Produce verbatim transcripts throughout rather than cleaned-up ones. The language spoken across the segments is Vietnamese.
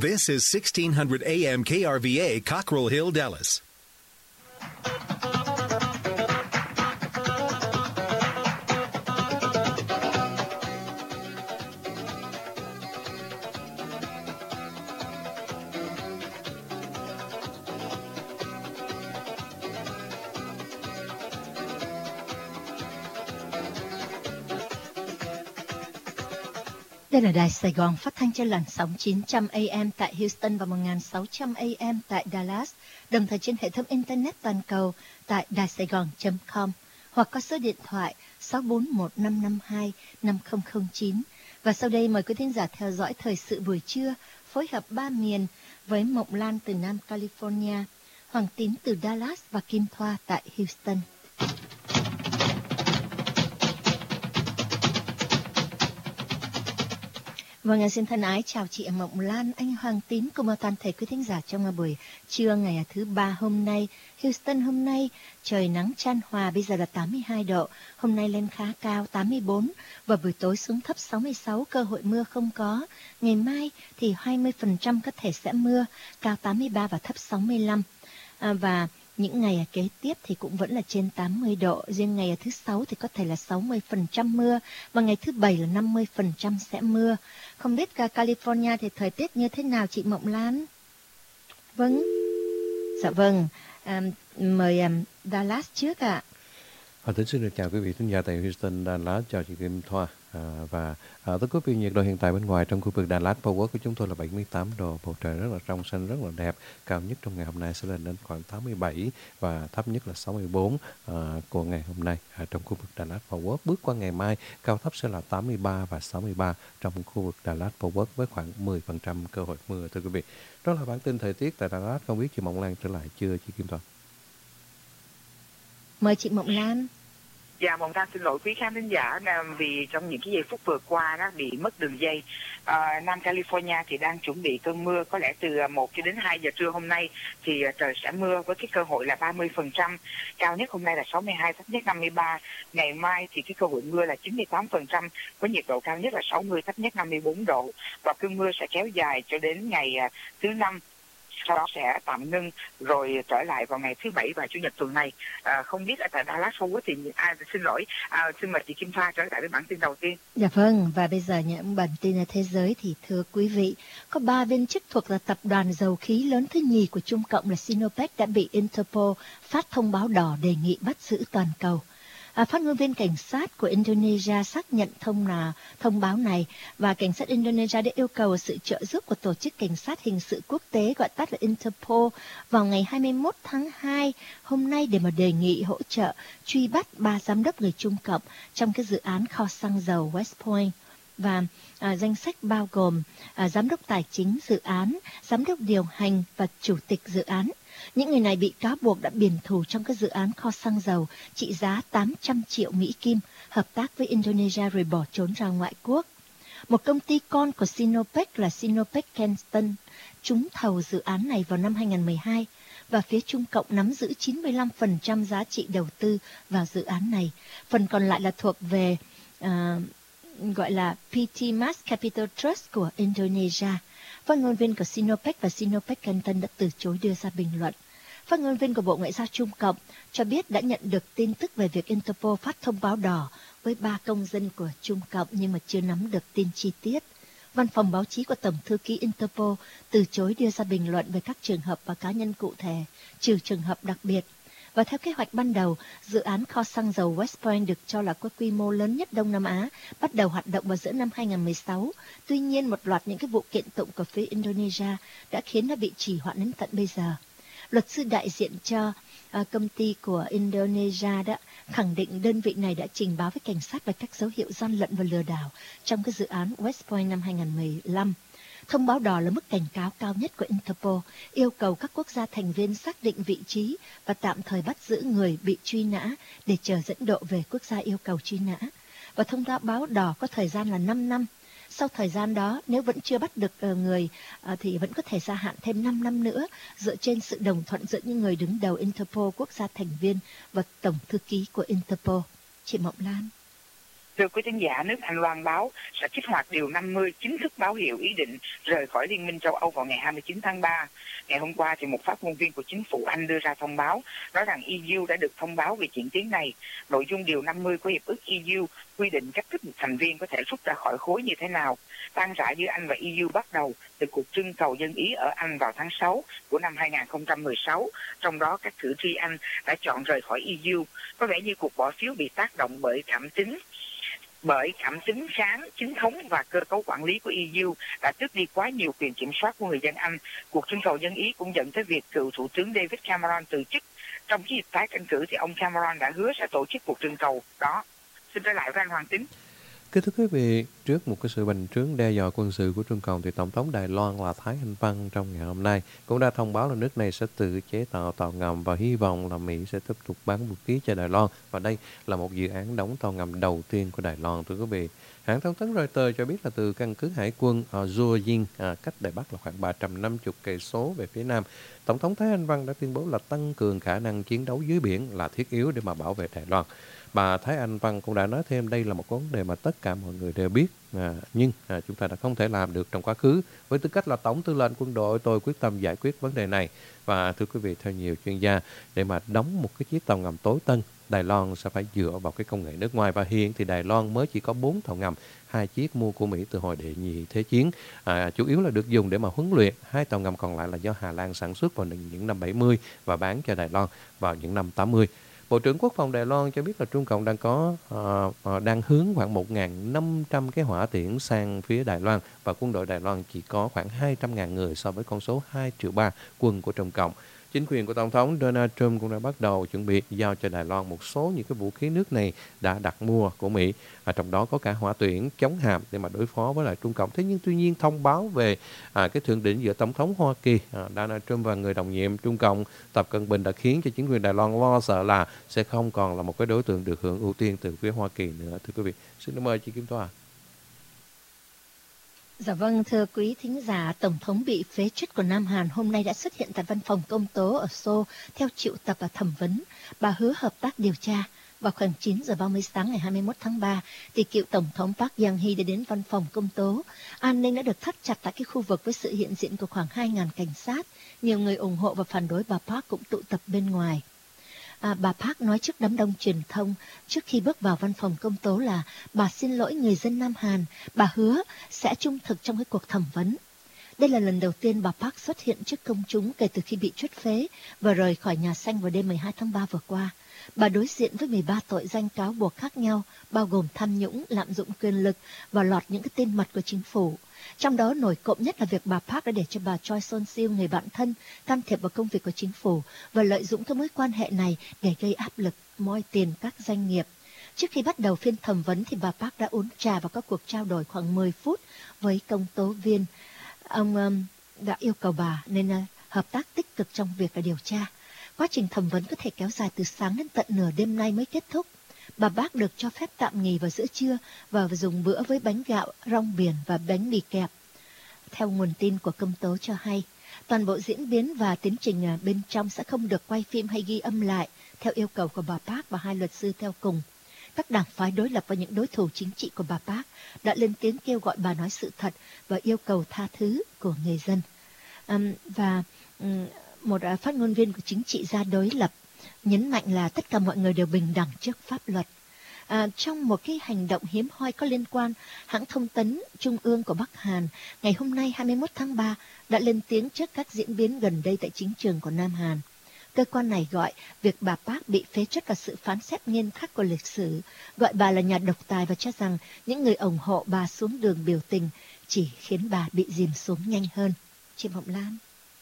This is sixteen hundred A M K R V A, Cockrell Hill, Dallas. Đây là Đài Sài Gòn phát thanh trên làn sóng chín trăm A M tại Houston và một nghìn sáu trăm A M tại Dallas, đồng thời trên hệ thống Internet toàn cầu tại đài sài gòn chấm com hoặc có số điện thoại sáu bốn một năm năm hai năm không không chín. Và sau đây mời quý thính giả theo dõi thời sự buổi trưa, phối hợp ba miền với Mộng Lan từ Nam California, Hoàng Tín từ Dallas và Kim Thoa tại Houston. Vâng, xin thân ái chào chị Mộng Lan, anh Hoàng Tín cùng toàn thể quý thính giả trong buổi trưa ngày thứ ba hôm nay. Houston hôm nay trời nắng chan hòa, bây giờ là tám mươi hai độ, hôm nay lên khá cao tám mươi bốn và buổi tối xuống thấp sáu mươi sáu, cơ hội mưa không có. Ngày mai thì hai mươi phần trăm có thể sẽ mưa, cao tám mươi ba và thấp sáu mươi lăm. À, và những ngày kế tiếp thì cũng vẫn là trên tám mươi độ, riêng ngày thứ sáu thì có thể là sáu mươi phần trăm mưa và ngày thứ bảy là năm mươi phần trăm sẽ mưa. Không biết cả California thì thời tiết như thế nào chị Mộng Lan? Vâng, dạ vâng, à, mời um, Dallas trước ạ. À, Tính xin được chào quý vị khán giả tại Houston, Dallas, chào chị Kim Thoa. À, và à, tất quý vị, nhiệt độ hiện tại bên ngoài trong khu vực Dallas Fort Worth của chúng tôi là bảy mươi tám độ, bầu trời rất là trong xanh, rất là đẹp. Cao nhất trong ngày hôm nay sẽ lên đến khoảng tám mươi bảy và thấp nhất là sáu mươi bốn à, của ngày hôm nay à, trong khu vực Dallas Fort Worth. Bước qua ngày mai, cao thấp sẽ là tám mươi ba và sáu mươi ba trong khu vực Dallas Fort Worth với khoảng mười phần trăm cơ hội mưa, thưa quý vị. Đó là bản tin thời tiết tại Dallas. Không biết chị Mộng Lan trở lại chưa chị Kim Thoa? Mời chị Mộng Lan. Dạ, Mộng Lan xin lỗi quý khán thính giả vì trong những cái giây phút vừa qua đó bị mất đường dây. À, Nam California thì đang chuẩn bị cơn mưa, có lẽ từ một cho đến hai giờ trưa hôm nay thì trời sẽ mưa với cái cơ hội là ba mươi phần trăm. Cao nhất hôm nay là sáu mươi hai, thấp nhất năm mươi ba. Ngày mai thì cái cơ hội mưa là chín mươi tám phần trăm với nhiệt độ cao nhất là sáu mươi, thấp nhất năm mươi bốn độ. Và cơn mưa sẽ kéo dài cho đến ngày thứ năm. Sau đó sẽ tạm ngưng rồi trở lại vào ngày thứ bảy và chủ nhật tuần này. À, không biết ở tại Dallas Fort Worth thì à, xin lỗi, à, xin mời chị Kim Thoa trở lại với bản tin đầu tiên. Dạ vâng, và bây giờ những bản tin thế giới thì thưa quý vị, có ba viên chức thuộc là tập đoàn dầu khí lớn thứ nhì của Trung Cộng là Sinopec đã bị Interpol phát thông báo đỏ đề nghị bắt giữ toàn cầu. À, phát ngôn viên cảnh sát của Indonesia xác nhận thông là thông báo này và cảnh sát Indonesia đã yêu cầu sự trợ giúp của tổ chức cảnh sát hình sự quốc tế gọi tắt là Interpol vào ngày hai mươi mốt tháng hai hôm nay để mà đề nghị hỗ trợ truy bắt ba giám đốc người Trung Cộng trong cái dự án kho xăng dầu West Point. Và à, danh sách bao gồm à, giám đốc tài chính dự án, giám đốc điều hành và chủ tịch dự án. Những người này bị cáo buộc đã biển thủ trong các dự án kho xăng dầu trị giá tám trăm triệu Mỹ Kim, hợp tác với Indonesia rồi bỏ trốn ra ngoại quốc. Một công ty con của Sinopec là Sinopec Kenton trúng thầu dự án này vào năm hai không một hai và phía Trung Cộng nắm giữ chín mươi lăm phần trăm giá trị đầu tư vào dự án này. Phần còn lại là thuộc về uh, gọi là pê tê Mas Capital Trust của Indonesia. Phát ngôn viên của Sinopec và Sinopec Kenton đã từ chối đưa ra bình luận. Phát ngôn viên của Bộ Ngoại giao Trung Cộng cho biết đã nhận được tin tức về việc Interpol phát thông báo đỏ với ba công dân của Trung Cộng nhưng mà chưa nắm được tin chi tiết. Văn phòng báo chí của Tổng thư ký Interpol từ chối đưa ra bình luận về các trường hợp và cá nhân cụ thể, trừ trường hợp đặc biệt. Và theo kế hoạch ban đầu, dự án kho xăng dầu West Point được cho là có quy mô lớn nhất Đông Nam Á, bắt đầu hoạt động vào giữa năm hai không một sáu. Tuy nhiên, một loạt những cái vụ kiện tụng của phía Indonesia đã khiến nó bị trì hoãn đến tận bây giờ. Luật sư đại diện cho uh, công ty của Indonesia đã khẳng định đơn vị này đã trình báo với cảnh sát về các dấu hiệu gian lận và lừa đảo trong cái dự án West Point năm hai không một lăm. Thông báo đỏ là mức cảnh cáo cao nhất của Interpol, yêu cầu các quốc gia thành viên xác định vị trí và tạm thời bắt giữ người bị truy nã để chờ dẫn độ về quốc gia yêu cầu truy nã. Và thông báo đỏ có thời gian là năm năm. Sau thời gian đó, nếu vẫn chưa bắt được người thì vẫn có thể gia hạn thêm năm năm nữa dựa trên sự đồng thuận giữa những người đứng đầu Interpol, quốc gia thành viên và Tổng thư ký của Interpol. Chị Mộng Lan. Thưa quý thính giả, nước Anh loan báo sẽ kích hoạt điều năm mươi chính thức báo hiệu ý định rời khỏi Liên minh châu Âu vào ngày hai mươi chín tháng ba. Ngày hôm qua, thì một phát ngôn viên của chính phủ Anh đưa ra thông báo nói rằng e u đã được thông báo về chuyển tiến này. Nội dung điều năm mươi của Hiệp ước e u quy định cách thức một thành viên có thể rút ra khỏi khối như thế nào. Tan rã giữa Anh và e u bắt đầu từ cuộc trưng cầu dân ý ở Anh vào tháng sáu của năm hai nghìn không trăm mười sáu. Trong đó, các cử tri Anh đã chọn rời khỏi e u. Có vẻ như cuộc bỏ phiếu bị tác động bởi cảm tính bởi cảm tính kháng, chính thống và cơ cấu quản lý của e u đã tước đi quá nhiều quyền kiểm soát của người dân Anh. Cuộc trưng cầu dân ý cũng dẫn tới việc cựu Thủ tướng David Cameron từ chức. Trong chiến dịch tái tranh cử thì ông Cameron đã hứa sẽ tổ chức cuộc trưng cầu đó. Xin trở lại với anh Hoàng Tín. Kính thưa quý vị, trước một cái sự bành trướng đe dọa quân sự của Trung Cộng thì Tổng thống Đài Loan là Thái Anh Văn trong ngày hôm nay cũng đã thông báo là nước này sẽ tự chế tạo tàu ngầm và hy vọng là Mỹ sẽ tiếp tục bán vũ khí cho Đài Loan. Và đây là một dự án đóng tàu ngầm đầu tiên của Đài Loan, thưa quý vị. Hãng thông tấn Reuters cho biết là từ căn cứ hải quân ở Zuoying, à, cách Đài Bắc là khoảng ba trăm năm mươi cây số về phía nam, Tổng thống Thái Anh Văn đã tuyên bố là tăng cường khả năng chiến đấu dưới biển là thiết yếu để mà bảo vệ Đài Loan. Bà Thái Anh Văn cũng đã nói thêm đây là một vấn đề mà tất cả mọi người đều biết, à, nhưng à, chúng ta đã không thể làm được trong quá khứ. Với tư cách là Tổng tư lệnh quân đội, tôi quyết tâm giải quyết vấn đề này. Và thưa quý vị, theo nhiều chuyên gia, để mà đóng một cái chiếc tàu ngầm tối tân, Đài Loan sẽ phải dựa vào cái công nghệ nước ngoài. Và hiện thì Đài Loan mới chỉ có bốn tàu ngầm, hai chiếc mua của Mỹ từ hồi đệ nhị thế chiến, à, chủ yếu là được dùng để mà huấn luyện. Hai tàu ngầm còn lại là do Hà Lan sản xuất vào những năm bảy mươi và bán cho Đài Loan vào những năm tám mươi. Bộ trưởng Quốc phòng Đài Loan cho biết là Trung Cộng đang có uh, uh, đang hướng khoảng một nghìn năm trăm cái hỏa tiễn sang phía Đài Loan và quân đội Đài Loan chỉ có khoảng hai trăm nghìn người so với con số hai triệu ba quân của Trung Cộng. Chính quyền của Tổng thống Donald Trump cũng đã bắt đầu chuẩn bị giao cho Đài Loan một số những cái vũ khí nước này đã đặt mua của Mỹ, à, trong đó có cả hỏa tiễn chống hạm để mà đối phó với lại Trung Cộng. Thế nhưng tuy nhiên thông báo về à, cái thượng đỉnh giữa Tổng thống Hoa Kỳ à, Donald Trump và người đồng nhiệm Trung Cộng Tập Cận Bình đã khiến cho chính quyền Đài Loan lo sợ là sẽ không còn là một cái đối tượng được hưởng ưu tiên từ phía Hoa Kỳ nữa. Thưa quý vị, xin mời chị Kim Thoa. Dạ vâng, thưa quý thính giả, Tổng thống bị phế truất của Nam Hàn hôm nay đã xuất hiện tại văn phòng công tố ở Seoul theo triệu tập và thẩm vấn. Bà hứa hợp tác điều tra. Vào khoảng chín giờ ba mươi sáng ngày hai mươi mốt tháng ba, thì cựu Tổng thống Park Geun-hye đã đến văn phòng công tố. An ninh đã được thắt chặt tại cái khu vực với sự hiện diện của khoảng hai nghìn cảnh sát. Nhiều người ủng hộ và phản đối bà Park cũng tụ tập bên ngoài. À, bà Park nói trước đám đông truyền thông trước khi bước vào văn phòng công tố là bà xin lỗi người dân Nam Hàn, bà hứa sẽ trung thực trong cái cuộc thẩm vấn. Đây là lần đầu tiên bà Park xuất hiện trước công chúng kể từ khi bị truất phế và rời khỏi Nhà Xanh vào đêm mười hai tháng ba vừa qua. Bà đối diện với mười ba tội danh cáo buộc khác nhau, bao gồm tham nhũng, lạm dụng quyền lực và lọt những cái tên mật của chính phủ. Trong đó nổi cộng nhất là việc bà Park đã để cho bà Choi Son-sil, người bạn thân, can thiệp vào công việc của chính phủ và lợi dụng các mối quan hệ này để gây áp lực, moi tiền các doanh nghiệp. Trước khi bắt đầu phiên thẩm vấn thì bà Park đã uống trà và có cuộc trao đổi khoảng mười phút với công tố viên. Ông um, đã yêu cầu bà nên uh, hợp tác tích cực trong việc uh, điều tra. Quá trình thẩm vấn có thể kéo dài từ sáng đến tận nửa đêm nay mới kết thúc. Bà Park được cho phép tạm nghỉ vào giữa trưa và dùng bữa với bánh gạo, rong biển và bánh mì kẹp. Theo nguồn tin của công tố cho hay, toàn bộ diễn biến và tiến trình bên trong sẽ không được quay phim hay ghi âm lại theo yêu cầu của bà Park và hai luật sư theo cùng. Các đảng phái đối lập và những đối thủ chính trị của bà Park đã lên tiếng kêu gọi bà nói sự thật và yêu cầu tha thứ của người dân. Um, và um, một uh, phát ngôn viên của chính trị gia đối lập nhấn mạnh là tất cả mọi người đều bình đẳng trước pháp luật. À, trong một cái hành động hiếm hoi có liên quan, hãng thông tấn Trung ương của Bắc Hàn ngày hôm nay hai mươi mốt tháng ba đã lên tiếng trước các diễn biến gần đây tại chính trường của Nam Hàn. Cơ quan này gọi việc bà Park bị phế truất là sự phán xét nghiêm khắc của lịch sử, gọi bà là nhà độc tài và cho rằng những người ủng hộ bà xuống đường biểu tình chỉ khiến bà bị dìm xuống nhanh hơn. Chị Hồng Lan.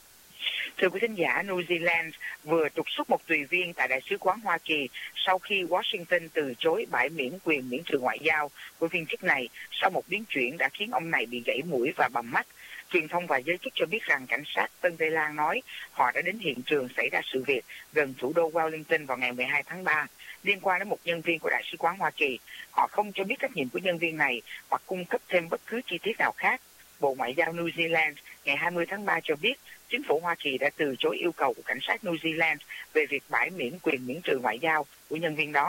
Thưa quý thính giả, New Zealand vừa trục xuất một tùy viên tại Đại sứ quán Hoa Kỳ sau khi Washington từ chối bãi miễn quyền miễn trừ ngoại giao của viên chức này sau một biến chuyển đã khiến ông này bị gãy mũi và bầm mắt. Truyền thông và giới chức cho biết rằng cảnh sát Tân Tây Lan nói họ đã đến hiện trường xảy ra sự việc gần thủ đô Wellington vào ngày mười hai tháng ba liên quan đến một nhân viên của Đại sứ quán Hoa Kỳ. Họ không cho biết trách nhiệm của nhân viên này hoặc cung cấp thêm bất cứ chi tiết nào khác. Bộ Ngoại giao New Zealand ngày hai mươi tháng ba cho biết chính phủ Hoa Kỳ đã từ chối yêu cầu của cảnh sát New Zealand về việc bãi miễn quyền miễn trừ ngoại giao của nhân viên đó.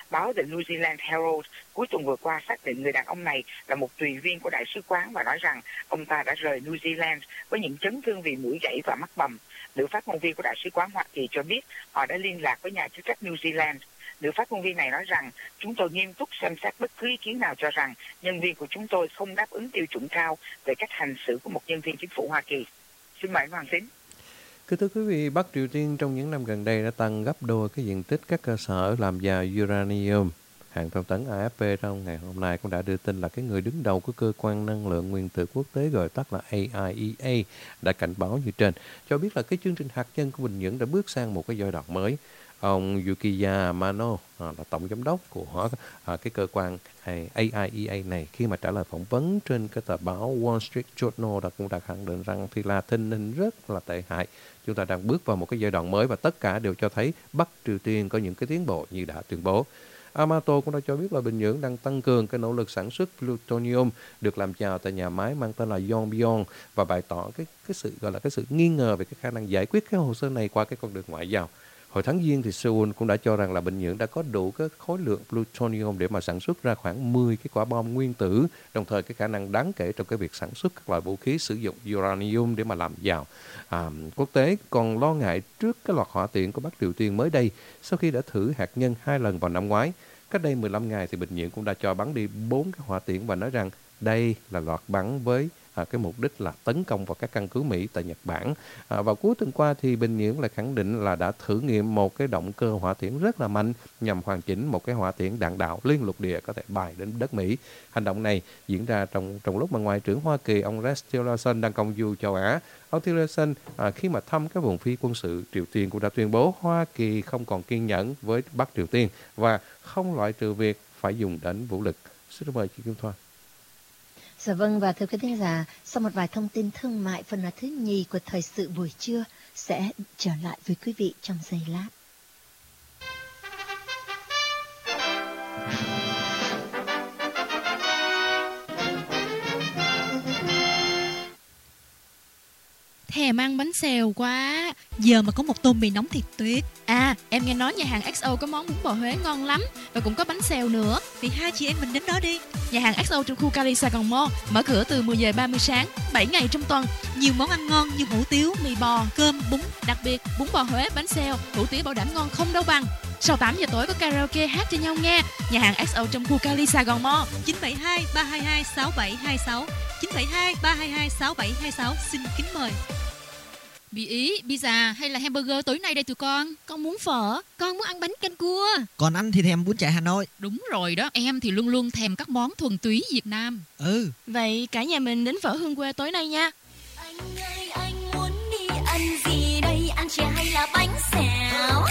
Báo The New Zealand Herald cuối tuần vừa qua xác định người đàn ông này là một tùy viên của đại sứ quán và nói rằng ông ta đã rời New Zealand với những chấn thương vì mũi gãy và mắc bầm. Nữ phát ngôn viên của đại sứ quán Hoa Kỳ cho biết họ đã liên lạc với nhà chức trách New Zealand. Nữ phát ngôn viên này nói rằng chúng tôi nghiêm túc xem xét bất cứ ý kiến nào cho rằng nhân viên của chúng tôi không đáp ứng tiêu chuẩn cao về cách hành xử của một nhân viên chính phủ Hoa Kỳ. Xin mời Hoàng Tín. Cứ thưa quý vị, Bắc Triều Tiên trong những năm gần đây đã tăng gấp đôi cái diện tích các cơ sở làm giàu uranium. Hãng thông tấn a ép pê trong ngày hôm nay cũng đã đưa tin là cái người đứng đầu của cơ quan năng lượng nguyên tử quốc tế gọi tắt là a i e a đã cảnh báo như trên, cho biết là cái chương trình hạt nhân của Bình Nhưỡng đã bước sang một cái giai đoạn mới. Ông Yukiya Amano à, là tổng giám đốc của à, cái cơ quan a i e a này, khi mà trả lời phỏng vấn trên cái tờ báo Wall Street Journal đã cũng đã khẳng định rằng thì là tình hình rất là tệ hại. Chúng ta đang bước vào một cái giai đoạn mới và tất cả đều cho thấy Bắc Triều Tiên có những cái tiến bộ như đã tuyên bố. Amato cũng đã cho biết là Bình Nhưỡng đang tăng cường cái nỗ lực sản xuất plutonium được làm giàu tại nhà máy mang tên là Yongbyon và bày tỏ cái cái sự gọi là cái sự nghi ngờ về cái khả năng giải quyết cái hồ sơ này qua cái con đường ngoại giao. Hồi tháng Giêng thì Seoul cũng đã cho rằng là Bình Nhưỡng đã có đủ cái khối lượng plutonium để mà sản xuất ra khoảng mười cái quả bom nguyên tử, đồng thời cái khả năng đáng kể trong cái việc sản xuất các loại vũ khí sử dụng uranium để mà làm giàu. À, quốc tế còn lo ngại trước cái loạt hỏa tiễn của Bắc Triều Tiên mới đây sau khi đã thử hạt nhân hai lần vào năm ngoái. Cách đây mười lăm ngày thì Bình Nhưỡng cũng đã cho bắn đi bốn cái hỏa tiễn và nói rằng đây là loạt bắn với À, cái mục đích là tấn công vào các căn cứ Mỹ tại Nhật Bản. À, vào cuối tuần qua thì Bình Nhưỡng lại khẳng định là đã thử nghiệm một cái động cơ hỏa tiễn rất là mạnh nhằm hoàn chỉnh một cái hỏa tiễn đạn đạo liên lục địa có thể bay đến đất Mỹ. Hành động này diễn ra trong trong lúc mà Ngoại trưởng Hoa Kỳ ông Rex Tillerson đang công du châu Á. Ông Tillerson à, khi mà thăm cái vùng phi quân sự Triều Tiên cũng đã tuyên bố Hoa Kỳ không còn kiên nhẫn với Bắc Triều Tiên và không loại trừ việc phải dùng đến vũ lực. Xin mời chị Kim Thoa. Dạ vâng, và thưa quý thính giả, sau một vài thông tin thương mại, phần thứ nhì của thời sự buổi trưa sẽ trở lại với quý vị trong giây lát. Thèm ăn bánh xèo quá. Giờ mà có một tô mì nóng thì tuyệt. À, em nghe nói nhà hàng ích o có món bún bò Huế ngon lắm và cũng có bánh xèo nữa. Thì hai chị em mình đến đó đi. Nhà hàng ích o trong khu Cali Sài Gòn Mall mở cửa từ mười giờ ba mươi sáng, bảy ngày trong tuần. Nhiều món ăn ngon như hủ tiếu, mì bò, cơm, bún. Đặc biệt bún bò Huế, bánh xèo, hủ tiếu bảo đảm ngon không đâu bằng. Sau tám giờ tối có karaoke hát cho nhau nghe. Nhà hàng ích o trong khu Cali Sài Gòn Mall. Chín bảy hai ba hai hai sáu bảy hai sáu chín bảy hai ba hai hai sáu bảy hai sáu. Xin kính mời. Bị Ý, pizza hay là hamburger tối nay đây tụi con? Con muốn phở, con muốn ăn bánh canh cua. Còn anh thì thèm bún chả Hà Nội. Đúng rồi đó, em thì luôn luôn thèm các món thuần túy Việt Nam. Ừ. Vậy cả nhà mình đến phở Hương Quê tối nay nha. Anh ơi, anh muốn đi ăn gì đây? Ăn chè hay là bánh xèo?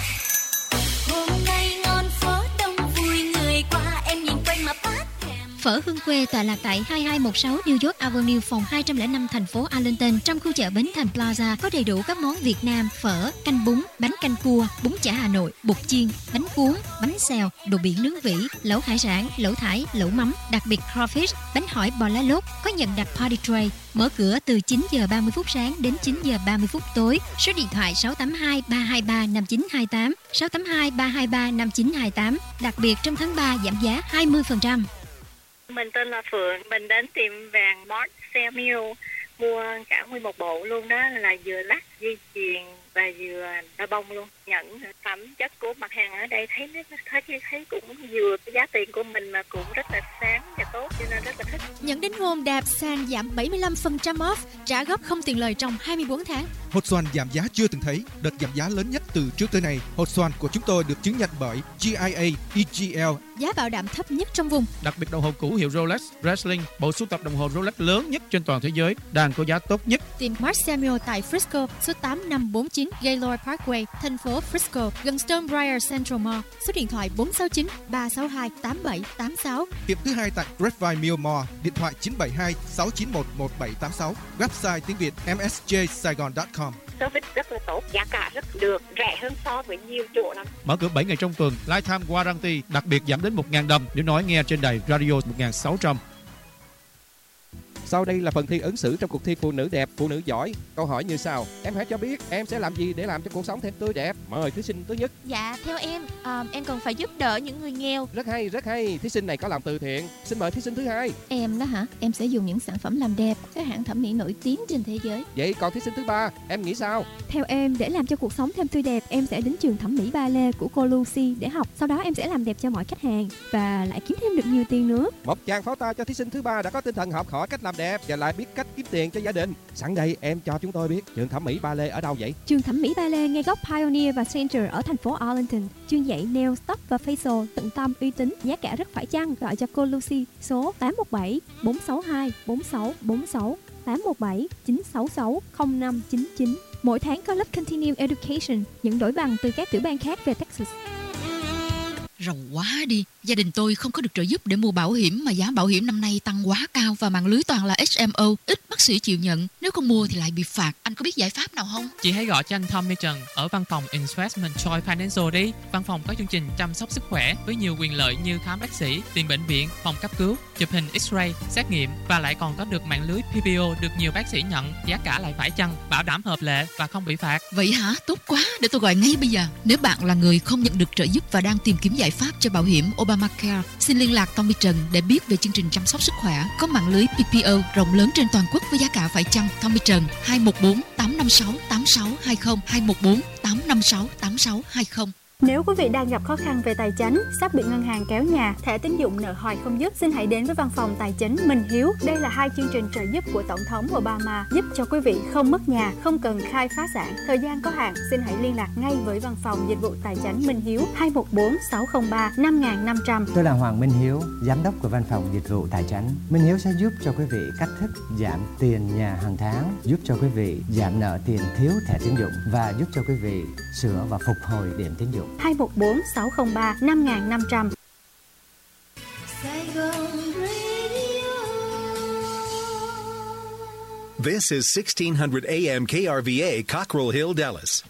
Hôm nay ngon phở đông vui người qua, em nhìn quanh mà phát thèm. Phở Hương Quê tọa lạc tại hai hai một sáu New York Avenue, phòng hai không không năm, thành phố Arlington, trong khu chợ Bến Thành Plaza, có đầy đủ các món Việt Nam: phở, canh bún, bánh canh cua, bún chả Hà Nội, bột chiên, bánh cuốn, bánh xèo, đồ biển nướng vỉ, lẩu hải sản, lẩu thải, lẩu mắm, đặc biệt crawfish, bánh hỏi bò lá lốt, có nhận đặt party tray. Mở cửa từ chín giờ ba mươi phút sáng đến chín giờ ba mươi phút tối. Số điện thoại sáu tám hai ba hai ba năm chín hai tám, sáu tám hai ba hai ba năm chín hai tám. Đặc biệt trong tháng ba giảm giá hai mươi phần trăm. Mình tên là Phượng, mình đến tiệm vàng Mart Samuel mua cả nguyên một bộ luôn đó, là vừa lắc, dây chuyền và vừa đai bông luôn. Nhận phẩm chất của mặt hàng ở đây thấy nó thấy thấy cũng vừa cái giá tiền của mình mà cũng rất là sáng và tốt, cho nên rất là thích. Nhận đến hôm đạp sàn giảm bảy mươi lăm phần trăm off, trả góp không tiền lời trong hai mươi bốn tháng. Hột xoàn giảm giá chưa từng thấy, đợt giảm giá lớn nhất từ trước tới nay. Hột xoàn của chúng tôi được chứng nhận bởi giê i a, e giê lờ. Giá bảo đảm thấp nhất trong vùng. Đặc biệt đồng hồ cũ hiệu Rolex, Breitling, bộ sưu tập đồng hồ Rolex lớn nhất trên toàn thế giới, đang có giá tốt nhất. Tiệm Mart Samuel tại Frisco, số tám năm bốn chín Gaylord Parkway, thành phố Frisco, gần Stonebriar Central Mall. Số điện thoại bốn sáu chín ba sáu hai tám bảy tám sáu. Tiệm thứ hai tại Grapevine Mill Mall, điện thoại chín bảy hai sáu chín một một bảy tám sáu. Website tiếng Việt em ét jay saigon chấm com. Service rất là tốt, giá cả rất được, rẻ hơn so với nhiều chỗ lắm. Mở cửa bảy ngày trong tuần, lifetime warranty, đặc biệt giảm đến một nghìn đồng nếu nói nghe trên đài radio một nghìn sáu trăm. Sau đây là phần thi ứng xử trong cuộc thi phụ nữ đẹp, phụ nữ giỏi. Câu hỏi như sau: em hãy cho biết em sẽ làm gì để làm cho cuộc sống thêm tươi đẹp. Mời thí sinh thứ nhất. Dạ, theo em, à, em cần phải giúp đỡ những người nghèo. Rất hay, rất hay. Thí sinh này có làm từ thiện. Xin mời thí sinh thứ hai. Em đó hả? Em sẽ dùng những sản phẩm làm đẹp các hãng thẩm mỹ nổi tiếng trên thế giới. Vậy còn thí sinh thứ ba, em nghĩ sao? Theo em, để làm cho cuộc sống thêm tươi đẹp, em sẽ đến trường thẩm mỹ ballet của cô Lucy để học. Sau đó em sẽ làm đẹp cho mọi khách hàng và lại kiếm thêm được nhiều tiền nữa. Một tràng pháo tay cho thí sinh thứ ba đã có tinh thần học hỏi cách làm đẹp và lại biết cách kiếm tiền cho gia đình. Sẵn đây em cho chúng tôi biết trường thẩm mỹ ballet ở đâu vậy? Trường thẩm mỹ ballet ngay góc Pioneer và Center ở thành phố Arlington. Chuyên dạy nail, tóc và facial tận tâm, uy tín, giá cả rất phải chăng. Gọi cho cô Lucy số tám một bảy bốn sáu hai bốn sáu bốn sáu, tám một bảy chín sáu sáu không năm chín chín. Mỗi tháng có lớp Continuing Education, nhận đổi bằng từ các tiểu bang khác về Texas. Rầu quá đi, gia đình tôi không có được trợ giúp để mua bảo hiểm mà giá bảo hiểm năm nay tăng quá cao và mạng lưới toàn là hát em ô, ít bác sĩ chịu nhận. Nếu không mua thì lại bị phạt. Anh có biết giải pháp nào không? Chị hãy gọi cho anh Tommy Trần ở văn phòng Investment Choice Financial đi. Văn phòng có chương trình chăm sóc sức khỏe với nhiều quyền lợi như khám bác sĩ, tiền bệnh viện, phòng cấp cứu, chụp hình X-ray, xét nghiệm và lại còn có được mạng lưới pê pê ô được nhiều bác sĩ nhận, giá cả lại phải chăng, bảo đảm hợp lệ và không bị phạt. Vậy hả? Tốt quá, để tôi gọi ngay bây giờ. Nếu bạn là người không nhận được trợ giúp và đang tìm kiếm giải pháp cho bảo hiểm Obamacare, xin liên lạc Tommy Trần để biết về chương trình chăm sóc sức khỏe có mạng lưới pê pê ô rộng lớn trên toàn quốc với giá cả phải chăng. Tommy Trần hai một bốn tám năm sáu tám sáu hai không, hai một bốn tám năm sáu tám sáu hai không. Nếu quý vị đang gặp khó khăn về tài chính, sắp bị ngân hàng kéo nhà, thẻ tín dụng nợ hoài không dứt, xin hãy đến với văn phòng tài chính Minh Hiếu. Đây là hai chương trình trợ giúp của Tổng thống Obama, giúp cho quý vị không mất nhà, không cần khai phá sản. Thời gian có hạn, xin hãy liên lạc ngay với văn phòng dịch vụ tài chính Minh Hiếu hai một bốn sáu không ba năm năm không không. Tôi là Hoàng Minh Hiếu, giám đốc của văn phòng dịch vụ tài chính Minh Hiếu sẽ giúp cho quý vị cách thức giảm tiền nhà hàng tháng, giúp cho quý vị giảm nợ tiền thiếu thẻ tín dụng và giúp cho quý vị sửa và phục hồi điểm tín dụng. hai một bốn sáu không ba năm năm không không. This is sixteen hundred A M K R V A, Cockrell Hill, Dallas.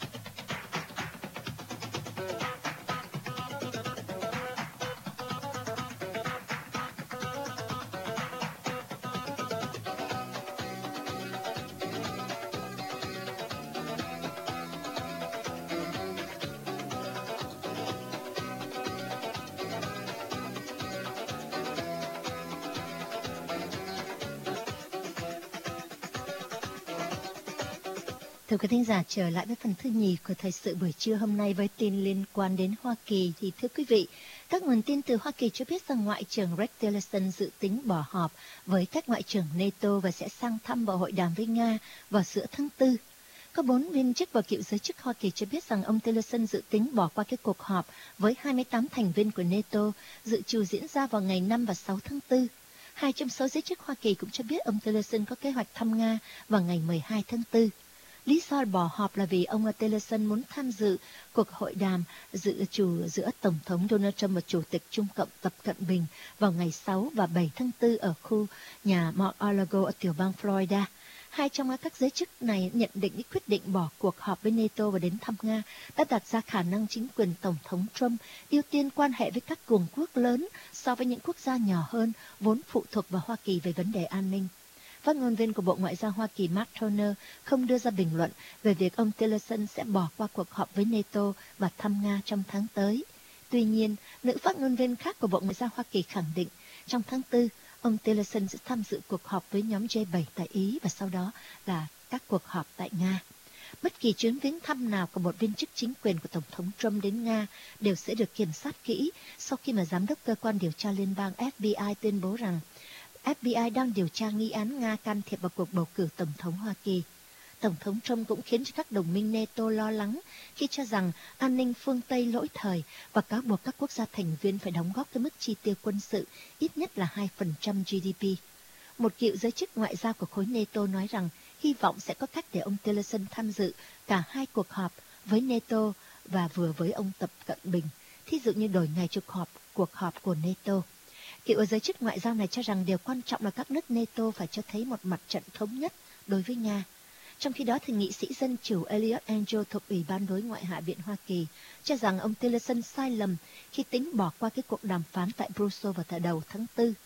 Thưa quý thính giả, trở lại với phần thứ nhì của thời sự buổi trưa hôm nay với tin liên quan đến Hoa Kỳ. Thì thưa quý vị, các nguồn tin từ Hoa Kỳ cho biết rằng Ngoại trưởng Rex Tillerson dự tính bỏ họp với các ngoại trưởng NATO và sẽ sang thăm và hội đàm với Nga vào giữa tháng tư. Có bốn viên chức và cựu giới chức Hoa Kỳ cho biết rằng ông Tillerson dự tính bỏ qua cái cuộc họp với hai mươi tám thành viên của NATO dự trù diễn ra vào ngày năm và sáu tháng tư. Hai trong số giới chức Hoa Kỳ cũng cho biết ông Tillerson có kế hoạch thăm Nga vào ngày mười hai tháng tư. Lý do bỏ họp là vì ông Tillerson muốn tham dự cuộc hội đàm dự trù giữa Tổng thống Donald Trump và Chủ tịch Trung Cộng Tập Cận Bình vào ngày sáu và bảy tháng tư ở khu nhà Mar-a-Lago ở tiểu bang Florida. Hai trong các giới chức này nhận định cái quyết định bỏ cuộc họp với NATO và đến thăm Nga đã đặt ra khả năng chính quyền Tổng thống Trump ưu tiên quan hệ với các cường quốc lớn so với những quốc gia nhỏ hơn vốn phụ thuộc vào Hoa Kỳ về vấn đề an ninh. Phát ngôn viên của Bộ Ngoại giao Hoa Kỳ Mark Turner không đưa ra bình luận về việc ông Tillerson sẽ bỏ qua cuộc họp với NATO và thăm Nga trong tháng tới. Tuy nhiên, nữ phát ngôn viên khác của Bộ Ngoại giao Hoa Kỳ khẳng định trong tháng tư, ông Tillerson sẽ tham dự cuộc họp với nhóm G bảy tại Ý và sau đó là các cuộc họp tại Nga. Bất kỳ chuyến viếng thăm nào của một viên chức chính quyền của Tổng thống Trump đến Nga đều sẽ được kiểm soát kỹ sau khi mà Giám đốc Cơ quan Điều tra Liên bang F B I tuyên bố rằng F B I đang điều tra nghi án Nga can thiệp vào cuộc bầu cử Tổng thống Hoa Kỳ. Tổng thống Trump cũng khiến cho các đồng minh NATO lo lắng khi cho rằng an ninh phương Tây lỗi thời và cáo buộc các quốc gia thành viên phải đóng góp cái mức chi tiêu quân sự ít nhất là hai phần trăm G D P. Một cựu giới chức ngoại giao của khối NATO nói rằng hy vọng sẽ có cách để ông Tillerson tham dự cả hai cuộc họp với NATO và vừa với ông Tập Cận Bình, thí dụ như đổi ngày trục họp cuộc họp của NATO. Cựu giới chức ngoại giao này cho rằng điều quan trọng là các nước NATO phải cho thấy một mặt trận thống nhất đối với Nga. Trong khi đó, thì nghị sĩ dân chủ Eliot Engel thuộc Ủy ban Đối ngoại Hạ viện Hoa Kỳ cho rằng ông Tillerson sai lầm khi tính bỏ qua cái cuộc đàm phán tại Brussels vào thời đầu tháng tư.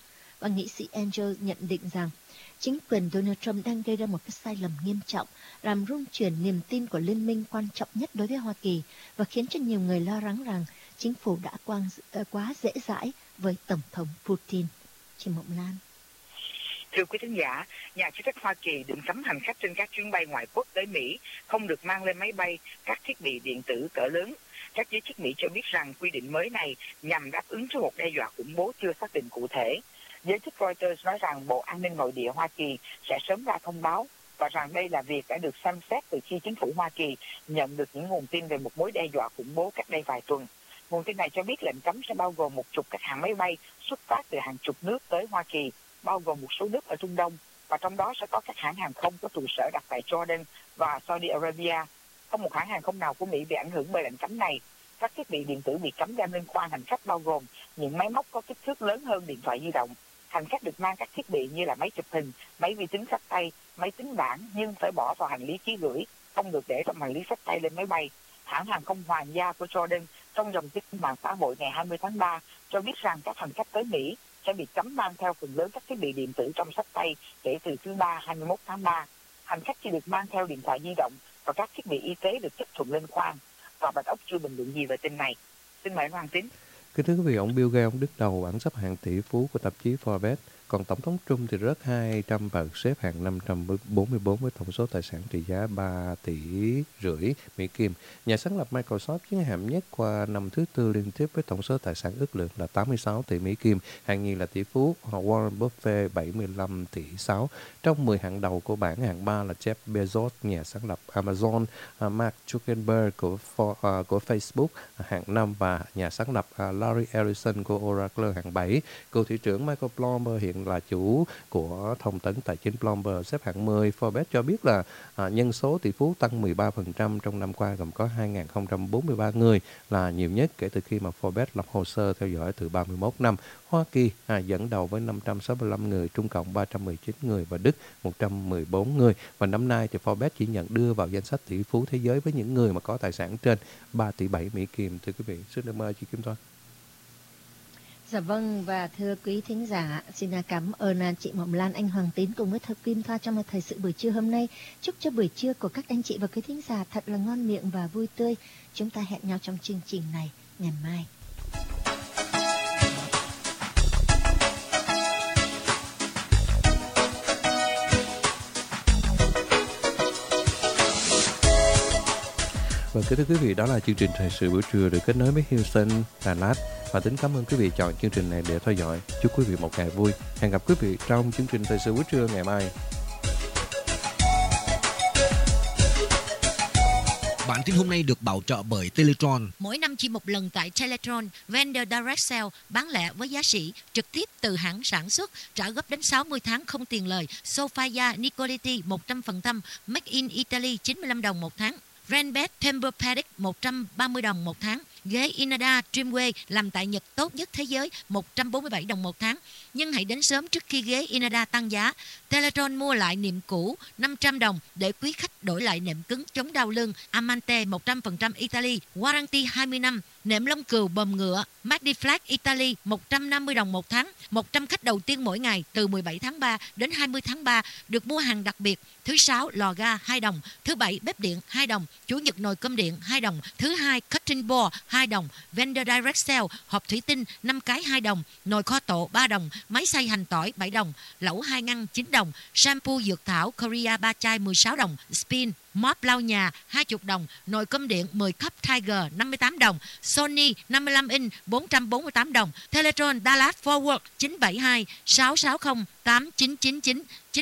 và nghị sĩ Angel nhận định rằng chính quyền Donald Trump đang gây ra một cái sai lầm nghiêm trọng, làm rung chuyển niềm tin của liên minh quan trọng nhất đối với Hoa Kỳ và khiến cho nhiều người lo lắng rằng chính phủ đã quang, uh, quá dễ dãi với Tổng thống Putin. Chị Mộng Lan. Thưa quý thính giả, nhà chức trách Hoa Kỳ định cấm hành khách trên các chuyến bay ngoại quốc tới Mỹ không được mang lên máy bay các thiết bị điện tử cỡ lớn. Các giới chức Mỹ cho biết rằng quy định mới này nhằm đáp ứng cho một đe dọa khủng bố chưa xác định cụ thể. Giới chức Reuters nói rằng Bộ An ninh Nội địa Hoa Kỳ sẽ sớm ra thông báo và rằng đây là việc đã được xem xét từ khi chính phủ Hoa Kỳ nhận được những nguồn tin về một mối đe dọa khủng bố cách đây vài tuần. Nguồn tin này cho biết lệnh cấm sẽ bao gồm một chục các hãng máy bay xuất phát từ hàng chục nước tới Hoa Kỳ, bao gồm một số nước ở Trung Đông, và trong đó sẽ có các hãng hàng không có trụ sở đặt tại Jordan và Saudi Arabia. Không một hãng hàng không nào của Mỹ bị ảnh hưởng bởi lệnh cấm này. Các thiết bị điện tử bị cấm đem lên khoang hành khách bao gồm những máy móc có kích thước lớn hơn điện thoại di động. Hành khách được mang các thiết bị như là máy chụp hình, máy vi tính xách tay, máy tính bảng nhưng phải bỏ vào hành lý ký gửi, không được để trong hành lý xách tay lên máy bay. Hãng hàng không Hoàng gia của Jordan trong dòng tin mạng xã hội ngày hai mươi tháng ba cho biết rằng các hành khách tới Mỹ sẽ bị cấm mang theo phần lớn các thiết bị điện tử trong xách tay kể từ thứ Ba hai mươi mốt tháng ba. Hành khách chỉ được mang theo điện thoại di động và các thiết bị y tế được chấp thuận lên khoang. Tòa Bạch Ốc chưa bình luận gì về tin này. Xin mời Hoàng Tín. Kính thưa quý vị, ông Bill Gates ông đứng đầu bảng xếp hạng tỷ phú của tạp chí Forbes, còn Tổng thống Trump thì rớt hai trăm bậc, xếp hạng năm trăm bốn mươi tư với tổng số tài sản trị giá ba tỷ rưỡi Mỹ Kim. Nhà sáng lập Microsoft chiến hạm nhất qua năm thứ tư liên tiếp với tổng số tài sản ước lượng là tám mươi sáu tỷ Mỹ Kim. Hạng nhì là tỷ phú Warren Buffett bảy mươi lăm tỷ sáu. Trong mười hạng đầu của bảng, hạng ba là Jeff Bezos, nhà sáng lập Amazon, Mark Zuckerberg của, uh, của Facebook hạng năm và nhà sáng lập uh, Larry Ellison của Oracle hạng bảy. Cựu thị trưởng Michael Bloomberg hiện là chủ của thông tấn tài chính Bloomberg xếp hạng mười. Forbes cho biết là à, nhân số tỷ phú tăng mười ba phần trăm trong năm qua, gồm có hai nghìn không trăm bốn mươi ba người, là nhiều nhất kể từ khi mà Forbes lập hồ sơ theo dõi từ ba mươi mốt năm. Hoa Kỳ à, dẫn đầu với năm trăm sáu mươi lăm người, Trung Cộng ba trăm mười chín người và Đức một trăm mười bốn người. Và năm nay thì Forbes chỉ nhận đưa vào danh sách tỷ phú thế giới với những người mà có tài sản trên ba tỷ bảy Mỹ Kim. Thưa quý vị, xin được mời chị Kim Thoa. Dạ vâng, và thưa quý thính giả, xin cảm ơn chị Mộng Lan, anh Hoàng Tín cùng với Thơ Kim Thoa trong thời sự buổi trưa hôm nay. Chúc cho buổi trưa của các anh chị và quý thính giả thật là ngon miệng và vui tươi. Chúng ta hẹn nhau trong chương trình này ngày mai. Vâng, kính thưa quý vị, đó là chương trình thời sự buổi trưa được kết nối với Houston, Đà Lạt. Và tính cảm ơn quý vị chọn chương trình này để theo dõi. Chúc quý vị một ngày vui. Hẹn gặp quý vị trong chương trình thời sự buổi trưa ngày mai. Bản tin hôm nay được bảo trợ bởi Teletron. Mỗi năm chỉ một lần tại Teletron, Vendor Direct Sale bán lẻ với giá sỉ, trực tiếp từ hãng sản xuất, trả góp đến sáu mươi tháng không tiền lời. Sofia Nicoletti một trăm phần trăm, Make in Italy chín mươi lăm đồng một tháng. Renbet Tempur-Pedic một trăm ba mươi đồng một tháng. Ghế Inada Dreamway làm tại Nhật tốt nhất thế giới một trăm bốn mươi bảy đồng một tháng. Nhưng hãy đến sớm trước khi ghế Inada tăng giá. Teletron mua lại nệm cũ năm trăm đồng để quý khách đổi lại nệm cứng chống đau lưng Amante một trăm phần trăm Italy, warranty hai mươi năm. Nệm lông cừu bờm ngựa Magdiflex Italy một trăm năm mươi đồng một tháng. một trăm khách đầu tiên mỗi ngày từ mười bảy tháng ba đến hai mươi tháng ba được mua hàng đặc biệt. Thứ sáu lò ga hai đồng, thứ bảy bếp điện hai đồng, chủ nhật nồi cơm điện hai đồng, thứ hai cutting board hai đồng, Vendor Direct Sale hộp thủy tinh năm cái hai đồng, nồi kho tộ ba đồng, máy xay hành tỏi bảy đồng, lẩu hai ngăn chín đồng, shampoo dược thảo Korea ba chai mười sáu đồng, Spin mop lau nhà hai mươi đồng, nồi cơm điện mười cup Tiger năm mươi tám đồng, Sony năm mươi lăm inch bốn trăm bốn mươi tám đồng, Teletron Dallas Forward chín bảy hai sáu sáu không tám chín chín chín.